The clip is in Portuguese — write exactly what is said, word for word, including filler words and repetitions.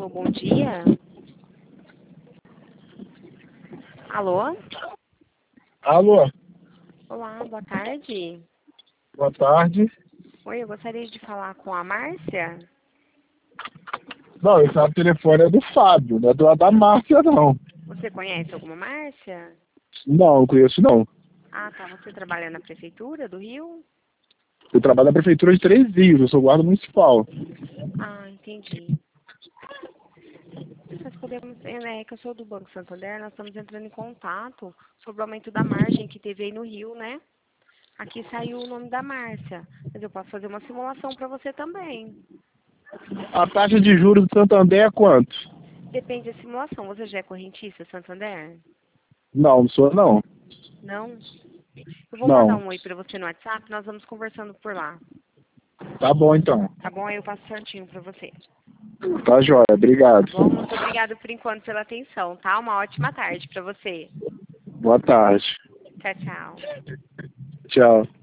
Alô, bom dia. Alô? Alô, Olá, boa tarde. boa tarde. Oi, eu gostaria de falar com a Márcia. Não, esse é o telefone é do Fábio, não é do da Márcia, não. Você conhece alguma Márcia? Não, não conheço, não. Ah, tá. Você trabalha na prefeitura do Rio? Eu trabalho na prefeitura de Três Rios, eu sou guarda municipal. Ah, entendi. Nós podemos, é, né, que eu sou do Banco Santander, nós estamos entrando em contato sobre o aumento da margem que teve aí no Rio, né? Aqui saiu o nome da Márcia, mas eu posso fazer uma simulação para você também. A taxa de juros do Santander é quanto? Depende da simulação. Você já é correntista, Santander? Não, não sou não. Não? Eu vou mandar Não. um oi para você no WhatsApp, nós vamos conversando por lá. Tá bom, então. Tá bom? Aí eu passo certinho para você. Tá jóia, Tá obrigado. bom? Muito obrigada por enquanto pela atenção, tá? Uma ótima tarde para você. Boa tarde. Tchau, tchau. Tchau.